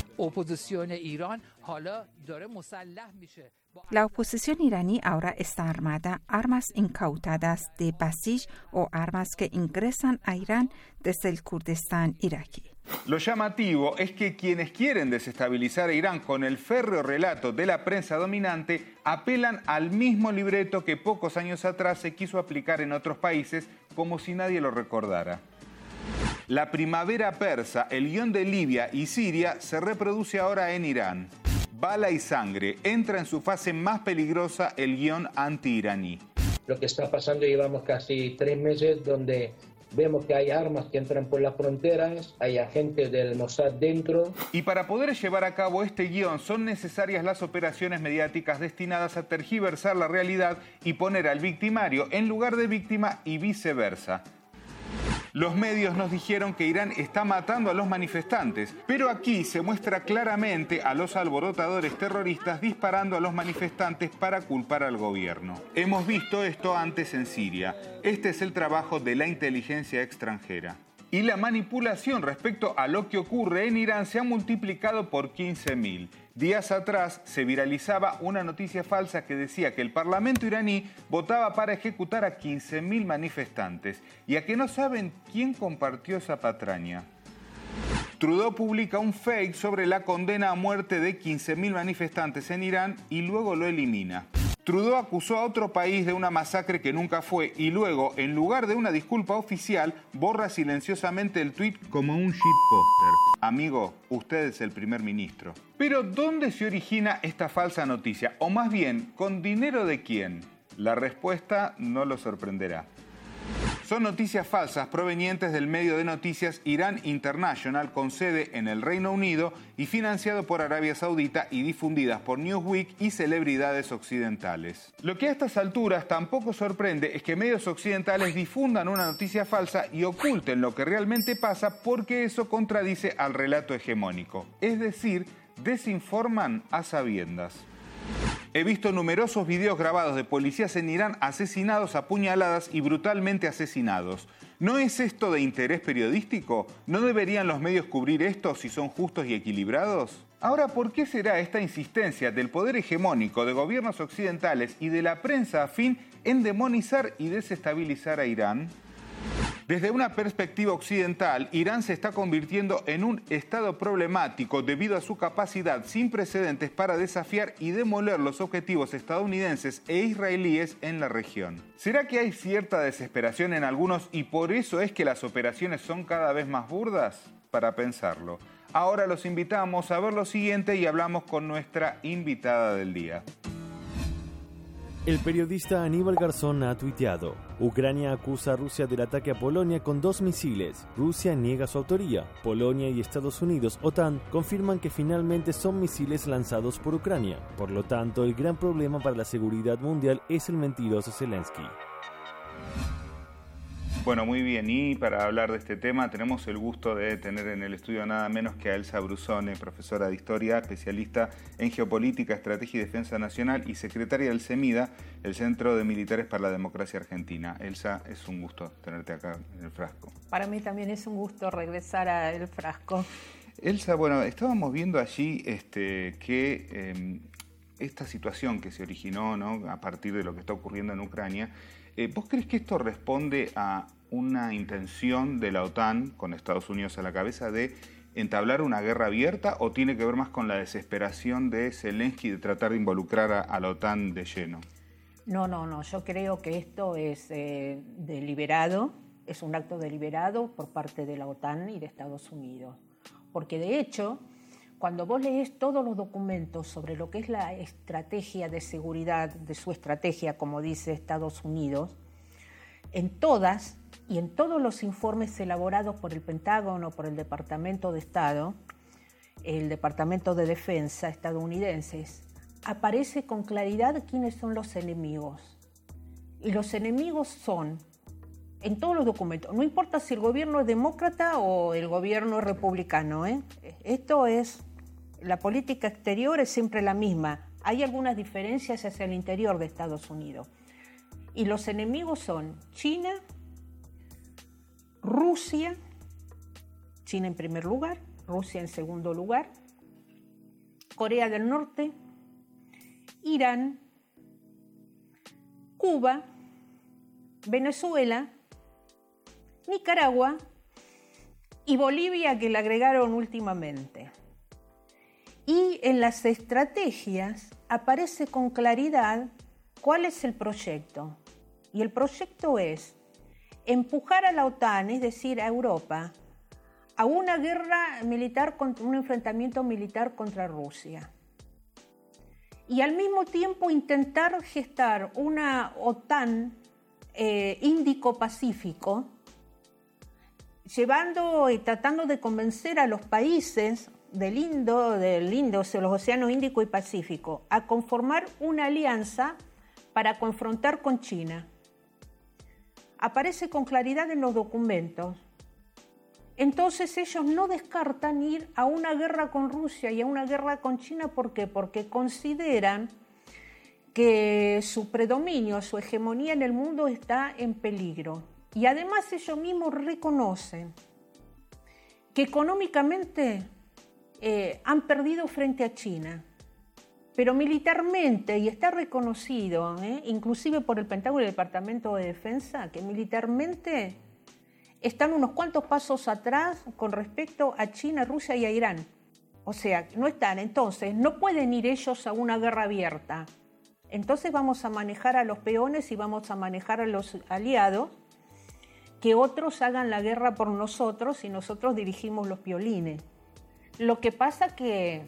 La oposición iraní ahora está armada, armas incautadas de Basij o armas que ingresan a Irán desde el Kurdistán iraquí. Lo llamativo es que quienes quieren desestabilizar a Irán con el férreo relato de la prensa dominante apelan al mismo libreto que pocos años atrás se quiso aplicar en otros países como si nadie lo recordara. La primavera persa, el guión de Libia y Siria se reproduce ahora en Irán. Bala y sangre, entra en su fase más peligrosa el guión anti-iraní. Lo que está pasando, llevamos casi tres meses donde vemos que hay armas que entran por las fronteras, hay agentes del Mossad dentro. Y para poder llevar a cabo este guión son necesarias las operaciones mediáticas destinadas a tergiversar la realidad y poner al victimario en lugar de víctima y viceversa. Los medios nos dijeron que Irán está matando a los manifestantes, pero aquí se muestra claramente a los alborotadores terroristas disparando a los manifestantes para culpar al gobierno. Hemos visto esto antes en Siria. Este es el trabajo de la inteligencia extranjera. Y la manipulación respecto a lo que ocurre en Irán se ha multiplicado por quince mil. Días atrás se viralizaba una noticia falsa que decía que el Parlamento iraní votaba para ejecutar a quince mil manifestantes. ¿Y a que no saben quién compartió esa patraña? Trudeau publica un fake sobre la condena a muerte de quince mil manifestantes en Irán y luego lo elimina. Trudeau acusó a otro país de una masacre que nunca fue y luego, en lugar de una disculpa oficial, borra silenciosamente el tuit como un shitposter. Amigo, usted es el primer ministro. Pero, ¿dónde se origina esta falsa noticia? O más bien, ¿con dinero de quién? La respuesta no lo sorprenderá. Son noticias falsas provenientes del medio de noticias Iran International, con sede en el Reino Unido y financiado por Arabia Saudita y difundidas por Newsweek y celebridades occidentales. Lo que a estas alturas tampoco sorprende es que medios occidentales difundan una noticia falsa y oculten lo que realmente pasa porque eso contradice al relato hegemónico. Es decir, desinforman a sabiendas. He visto numerosos videos grabados de policías en Irán asesinados a puñaladas y brutalmente asesinados. ¿No es esto de interés periodístico? ¿No deberían los medios cubrir esto si son justos y equilibrados? Ahora, ¿por qué será esta insistencia del poder hegemónico de gobiernos occidentales y de la prensa afín en demonizar y desestabilizar a Irán? Desde una perspectiva occidental, Irán se está convirtiendo en un estado problemático debido a su capacidad sin precedentes para desafiar y demoler los objetivos estadounidenses e israelíes en la región. ¿Será que hay cierta desesperación en algunos y por eso es que las operaciones son cada vez más burdas? Para pensarlo. Ahora los invitamos a ver lo siguiente y hablamos con nuestra invitada del día. El periodista Aníbal Garzón ha tuiteado: Ucrania acusa a Rusia del ataque a Polonia con dos misiles. Rusia niega su autoría. Polonia y Estados Unidos, OTAN, confirman que finalmente son misiles lanzados por Ucrania. Por lo tanto, el gran problema para la seguridad mundial es el mentiroso Zelensky. Bueno, muy bien, y para hablar de este tema tenemos el gusto de tener en el estudio nada menos que a Elsa Brusone, profesora de Historia, especialista en Geopolítica, Estrategia y Defensa Nacional y secretaria del CEMIDA, el Centro de Militares para la Democracia Argentina. Elsa, es un gusto tenerte acá en El Frasco. Para mí también es un gusto regresar a El Frasco. Elsa, bueno, estábamos viendo allí este, que eh, esta situación que se originó, ¿no?, a partir de lo que está ocurriendo en Ucrania, eh, ¿vos crees que esto responde a una intención de la OTAN, con Estados Unidos a la cabeza, de entablar una guerra abierta, o tiene que ver más con la desesperación de Zelensky de tratar de involucrar a, a la OTAN de lleno? No, no, no, yo creo que esto es eh, deliberado, es un acto deliberado por parte de la OTAN y de Estados Unidos. Porque de hecho, cuando vos lees todos los documentos sobre lo que es la estrategia de seguridad, de su estrategia, como dice Estados Unidos, en todas y en todos los informes elaborados por el Pentágono, por el Departamento de Estado, el Departamento de Defensa estadounidenses, aparece con claridad quiénes son los enemigos. Y los enemigos son, en todos los documentos, no importa si el gobierno es demócrata o el gobierno es republicano, ¿eh? Esto es, la política exterior es siempre la misma. Hay algunas diferencias hacia el interior de Estados Unidos. Y los enemigos son China, Rusia, China en primer lugar, Rusia en segundo lugar, Corea del Norte, Irán, Cuba, Venezuela, Nicaragua y Bolivia, que le agregaron últimamente. Y en las estrategias aparece con claridad cuál es el proyecto. Y el proyecto es empujar a la OTAN, es decir, a Europa, a una guerra militar, un enfrentamiento militar contra Rusia. Y al mismo tiempo intentar gestar una OTAN eh, Índico-Pacífico, llevando y tratando de convencer a los países del Indo, del Indo, o sea, los océanos Índico y Pacífico, a conformar una alianza para confrontar con China. Aparece con claridad en los documentos. Entonces ellos no descartan ir a una guerra con Rusia y a una guerra con China. ¿Por qué? Porque consideran que su predominio, su hegemonía en el mundo está en peligro. Y además ellos mismos reconocen que económicamente eh, han perdido frente a China, pero militarmente, y está reconocido, eh, inclusive por el Pentágono y el Departamento de Defensa, que militarmente están unos cuantos pasos atrás con respecto a China, Rusia y a Irán. O sea, no están, entonces no pueden ir ellos a una guerra abierta. Entonces vamos a manejar a los peones y vamos a manejar a los aliados, que otros hagan la guerra por nosotros y nosotros dirigimos los violines. Lo que pasa que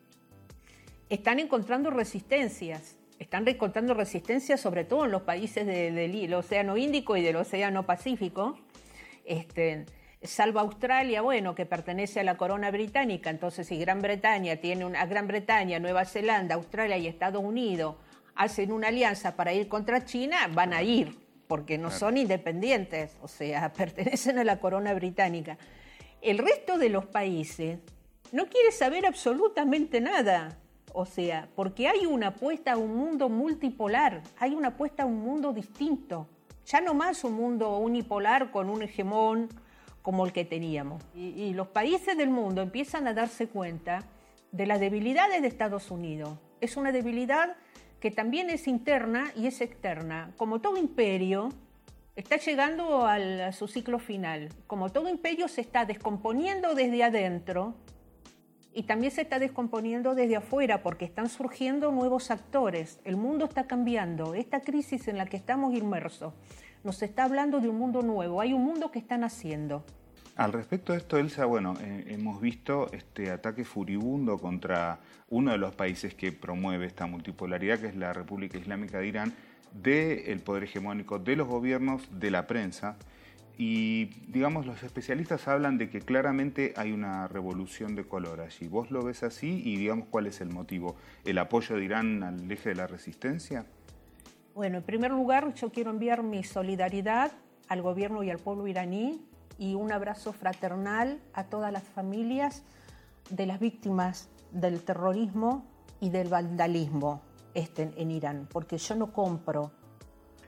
están encontrando resistencias, están encontrando resistencias sobre todo en los países de, de, del Océano Índico y del Océano Pacífico, este, salvo Australia, bueno, que pertenece a la corona británica. Entonces si Gran Bretaña tiene una, Gran Bretaña, Nueva Zelanda, Australia y Estados Unidos hacen una alianza para ir contra China, van a ir, porque no son independientes, o sea, pertenecen a la corona británica. El resto de los países no quiere saber absolutamente nada, o sea, porque hay una apuesta a un mundo multipolar, hay una apuesta a un mundo distinto, ya no más un mundo unipolar con un hegemón como el que teníamos. Y, y los países del mundo empiezan a darse cuenta de las debilidades de Estados Unidos. Es una debilidad que también es interna y es externa. Como todo imperio, está llegando al, a su ciclo final. Como todo imperio se está descomponiendo desde adentro y también se está descomponiendo desde afuera, porque están surgiendo nuevos actores. El mundo está cambiando. Esta crisis en la que estamos inmersos nos está hablando de un mundo nuevo. Hay un mundo que está naciendo. Al respecto de esto, Elsa, bueno, eh, hemos visto este ataque furibundo contra uno de los países que promueve esta multipolaridad, que es la República Islámica de Irán, del poder hegemónico, de los gobiernos, de la prensa. Y, digamos, los especialistas hablan de que claramente hay una revolución de color allí. ¿Vos lo ves así? Y, digamos, ¿cuál es el motivo? ¿El apoyo de Irán al eje de la resistencia? Bueno, en primer lugar, yo quiero enviar mi solidaridad al gobierno y al pueblo iraní y un abrazo fraternal a todas las familias de las víctimas del terrorismo y del vandalismo este, en Irán, porque yo no compro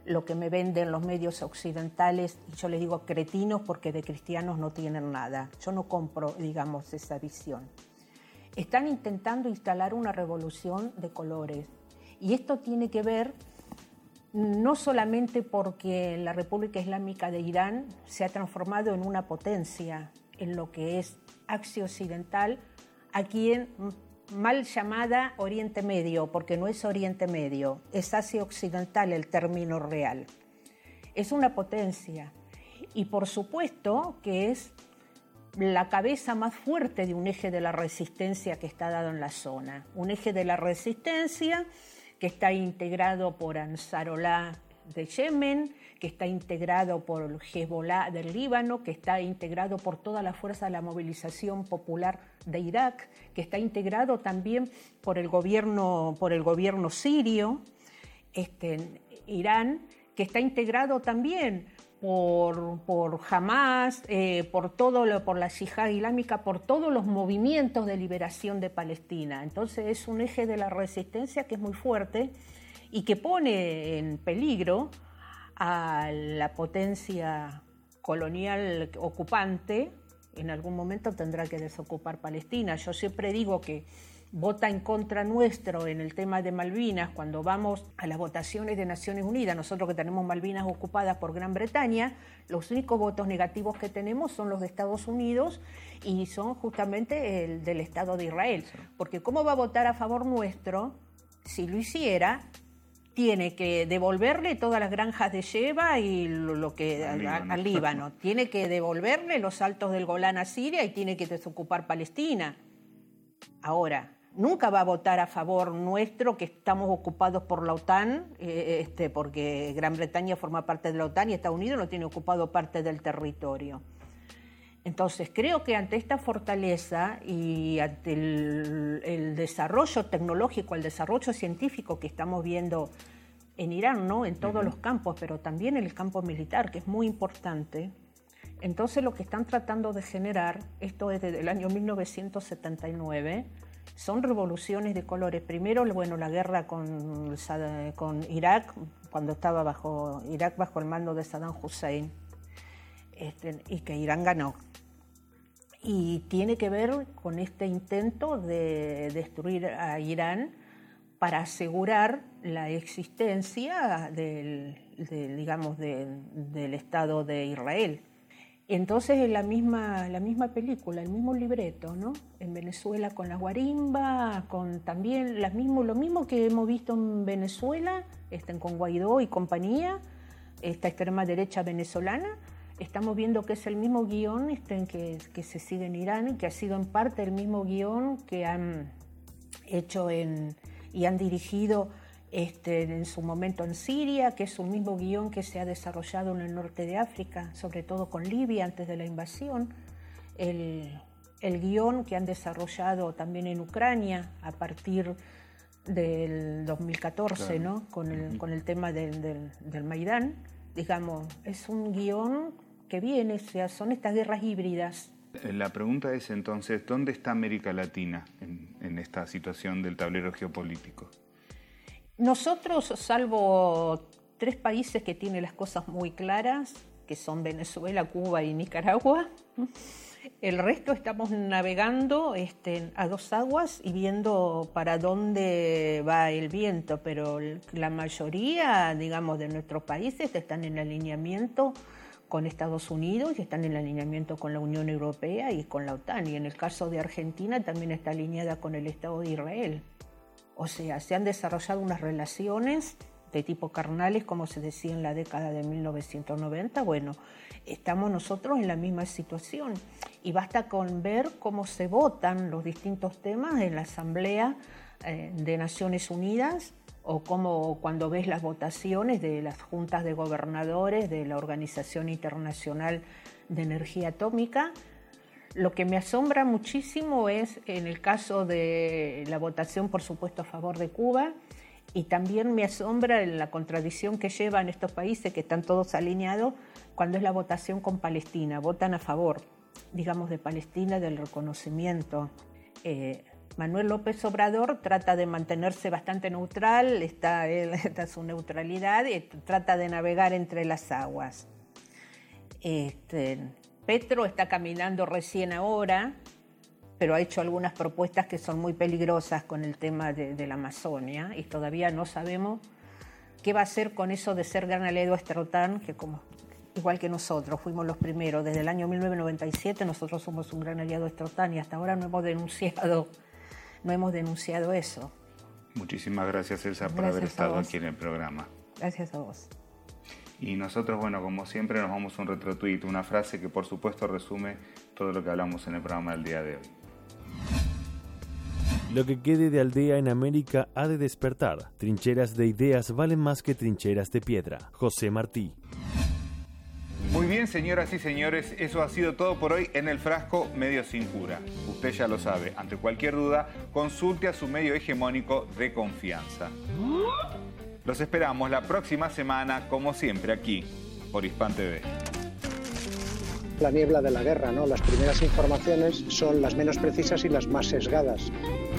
lo que me venden los medios occidentales, y yo les digo cretinos porque de cristianos no tienen nada. Yo no compro, digamos, esa visión. Están intentando instalar una revolución de colores. Y esto tiene que ver no solamente porque la República Islámica de Irán se ha transformado en una potencia en lo que es Asia Occidental, aquí en mal llamada Oriente Medio, porque no es Oriente Medio, es Asia Occidental el término real. Es una potencia y por supuesto que es la cabeza más fuerte de un eje de la resistencia que está dado en la zona. Un eje de la resistencia que está integrado por Ansarollah de Yemen, que está integrado por el Hezbollah del Líbano, que está integrado por toda la fuerza de la movilización popular de Irak, que está integrado también por el gobierno, por el gobierno sirio, este, Irán, que está integrado también por, por Hamas, eh, por, todo lo, por la Yihad Islámica, por todos los movimientos de liberación de Palestina. Entonces es un eje de la resistencia que es muy fuerte y que pone en peligro a la potencia colonial ocupante. En algún momento tendrá que desocupar Palestina. Yo siempre digo que vota en contra nuestro en el tema de Malvinas cuando vamos a las votaciones de Naciones Unidas. Nosotros que tenemos Malvinas ocupadas por Gran Bretaña, los únicos votos negativos que tenemos son los de Estados Unidos y son justamente el del Estado de Israel. Porque ¿cómo va a votar a favor nuestro? Si lo hiciera, tiene que devolverle todas las granjas de Sheba y lo, lo que al, Líbano. al Líbano. Tiene que devolverle los altos del Golán a Siria y tiene que desocupar Palestina. Ahora, nunca va a votar a favor nuestro que estamos ocupados por la OTAN, eh, este, porque Gran Bretaña forma parte de la OTAN y Estados Unidos no tiene ocupado parte del territorio. Entonces, creo que ante esta fortaleza y ante el, el desarrollo tecnológico, el desarrollo científico que estamos viendo en Irán, ¿no? En todos uh-huh. los campos, pero también en el campo militar, que es muy importante, entonces lo que están tratando de generar, esto es desde el año mil novecientos setenta y nueve, son revoluciones de colores. Primero, bueno, la guerra con, con Irak, cuando estaba bajo Irak bajo el mando de Saddam Hussein, este, y que Irán ganó. Y tiene que ver con este intento de destruir a Irán para asegurar la existencia del, de, digamos, de, del Estado de Israel. Entonces es la misma, la misma película, el mismo libreto, ¿no? En Venezuela con la guarimba, con también las mismo, lo mismo que hemos visto en Venezuela, están con Guaidó y compañía, esta extrema derecha venezolana. Estamos viendo que es el mismo guión este, que, que se sigue en Irán, que ha sido en parte el mismo guión que han hecho en, y han dirigido este, en su momento en Siria, que es un mismo guión que se ha desarrollado en el norte de África, sobre todo con Libia antes de la invasión, el, el guión que han desarrollado también en Ucrania a partir del dos mil catorce, claro. ¿no? con, el, con el tema del, del, del Maidán. Digamos, es un guión que viene, o sea, son estas guerras híbridas. La pregunta es entonces, ¿dónde está América Latina en, en esta situación del tablero geopolítico? Nosotros, salvo tres países que tienen las cosas muy claras, que son Venezuela, Cuba y Nicaragua, el resto estamos navegando este, a dos aguas y viendo para dónde va el viento, pero la mayoría, digamos, de nuestros países están en alineamiento con Estados Unidos y están en alineamiento con la Unión Europea y con la OTAN. Y en el caso de Argentina también está alineada con el Estado de Israel. O sea, se han desarrollado unas relaciones de tipo carnales, como se decía en la década de mil novecientos noventa. Bueno, estamos nosotros en la misma situación y basta con ver cómo se votan los distintos temas en la Asamblea eh, de Naciones Unidas o cómo cuando ves las votaciones de las juntas de gobernadores de la Organización Internacional de Energía Atómica. Lo que me asombra muchísimo es en el caso de la votación, por supuesto, a favor de Cuba, y también me asombra la contradicción que llevan estos países que están todos alineados cuando es la votación con Palestina. Votan a favor, digamos, de Palestina, del reconocimiento. Eh, Manuel López Obrador trata de mantenerse bastante neutral, está, él, está su neutralidad y trata de navegar entre las aguas. Este, Petro está caminando recién ahora, pero ha hecho algunas propuestas que son muy peligrosas con el tema de, de la Amazonia y todavía no sabemos qué va a hacer con eso de ser gran aliado de esta OTAN, que como, igual que nosotros, fuimos los primeros. Desde el año mil novecientos noventa y siete nosotros somos un gran aliado de esta OTAN y hasta ahora no hemos denunciado, no hemos denunciado eso. Muchísimas gracias, Elsa, por Gracias haber a estado vos. aquí en el programa. Gracias a vos. Y nosotros, bueno, como siempre, nos vamos a un retrotuit, una frase que por supuesto resume todo lo que hablamos en el programa del día de hoy. Lo que quede de aldea en América ha de despertar. Trincheras de ideas valen más que trincheras de piedra. José Martí. Muy bien, señoras y señores, eso ha sido todo por hoy en El Frasco Medio Sin Cura. Usted ya lo sabe, ante cualquier duda, consulte a su medio hegemónico de confianza. Los esperamos la próxima semana, como siempre, aquí, por Hispan T V. La niebla de la guerra, ¿no? Las primeras informaciones son las menos precisas y las más sesgadas.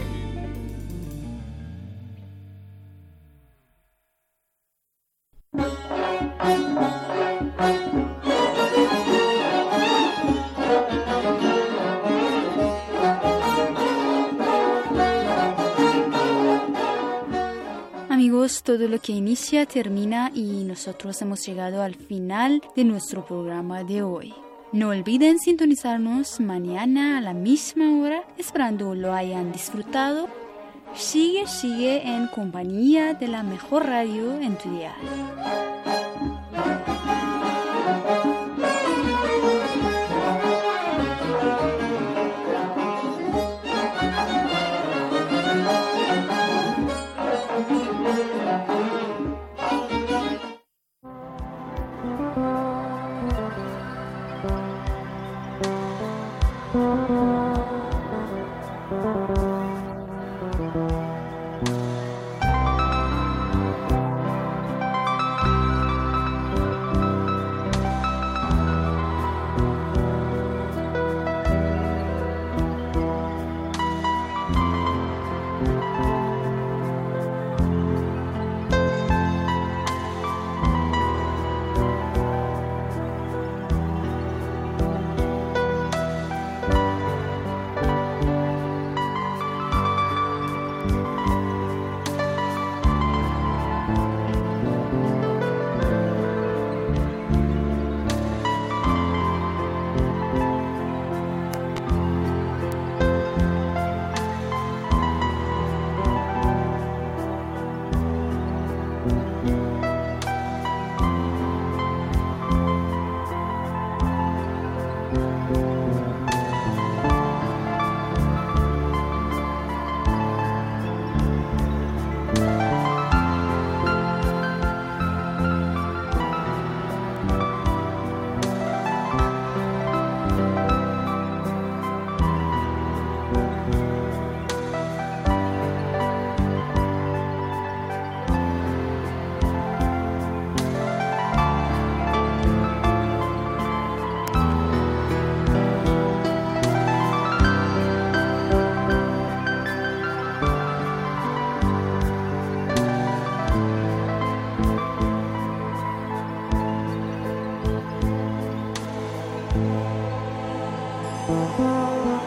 Amigos, todo lo que inicia termina y nosotros hemos llegado al final de nuestro programa de hoy. No olviden sintonizarnos mañana a la misma hora, esperando lo hayan disfrutado. Sigue, sigue en compañía de la mejor radio en tu dial. Thank you.